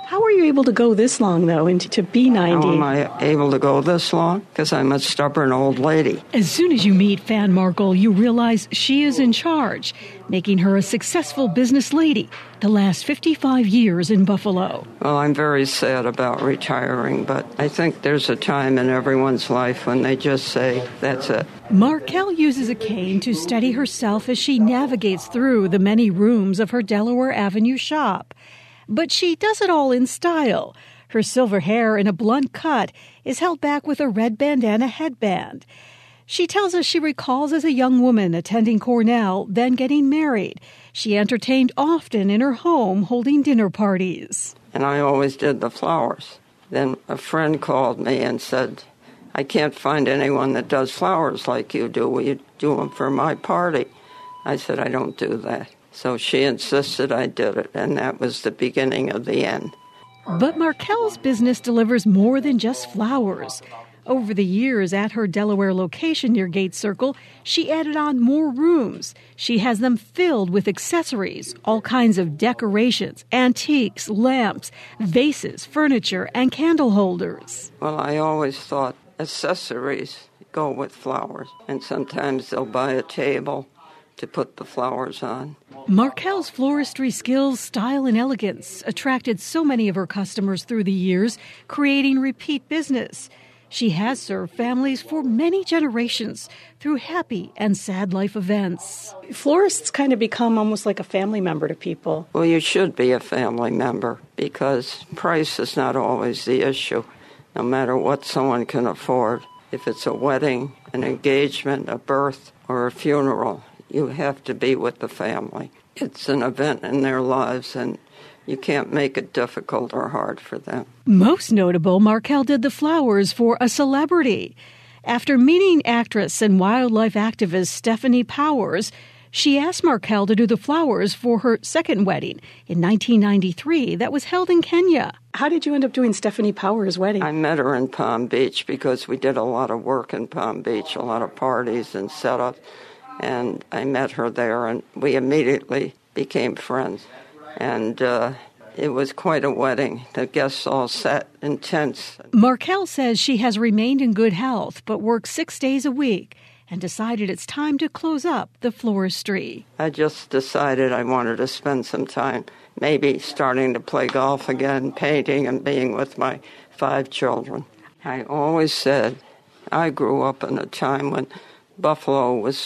How were you able to go this long, though, and to be 90? How am I able to go this long? Because I'm a stubborn old lady. As soon as you meet Fan Markle, you realize she is in charge, making her a successful business lady the last 55 years in Buffalo. Well, I'm very sad about retiring, but I think there's a time in everyone's life when they just say, that's it. Markell uses a cane to steady herself as she navigates through the many rooms of her Delaware Avenue shop. But she does it all in style. Her silver hair in a blunt cut is held back with a red bandana headband. She tells us she recalls as a young woman attending Cornell, then getting married. She entertained often in her home, holding dinner parties. And I always did the flowers. Then a friend called me and said, I can't find anyone that does flowers like you do. Will you do them for my party? I said, I don't do that. So she insisted I did it, and that was the beginning of the end. But Markell's business delivers more than just flowers. Over the years at her Delaware location near Gates Circle, she added on more rooms. She has them filled with accessories, all kinds of decorations, antiques, lamps, vases, furniture, and candle holders. Well, I always thought accessories go with flowers, and sometimes they'll buy a table to put the flowers on. Markell's floristry skills, style, and elegance attracted so many of her customers through the years, creating repeat business. She has served families for many generations through happy and sad life events. Florists kind of become almost like a family member to people. Well, you should be a family member because price is not always the issue, no matter what someone can afford. If it's a wedding, an engagement, a birth, or a funeral, you have to be with the family. It's an event in their lives, and you can't make it difficult or hard for them. Most notable, Markell did the flowers for a celebrity. After meeting actress and wildlife activist Stephanie Powers, she asked Markell to do the flowers for her second wedding in 1993 that was held in Kenya. How did you end up doing Stephanie Powers' wedding? I met her in Palm Beach because we did a lot of work in Palm Beach, a lot of parties and setups. And I met her there, and we immediately became friends. And it was quite a wedding. The guests all sat in tents. Markell says she has remained in good health, but works 6 days a week, and decided it's time to close up the floristry. I just decided I wanted to spend some time, maybe starting to play golf again, painting, and being with my 5 children. I always said I grew up in a time when Buffalo was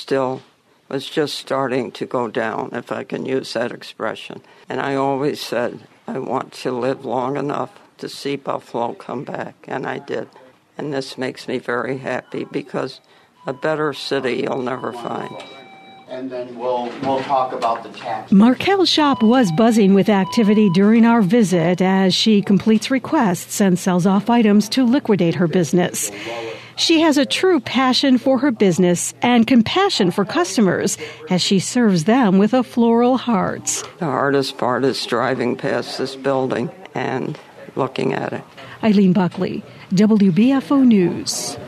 just starting to go down, if I can use that expression. And I always said, I want to live long enough to see Buffalo come back, and I did. And this makes me very happy because a better city you'll never find. And then we'll talk about the tax. Markell's shop was buzzing with activity during our visit as she completes requests and sells off items to liquidate her business. She has a true passion for her business and compassion for customers as she serves them with a floral heart. The hardest part is driving past this building and looking at it. Eileen Buckley, WBFO News.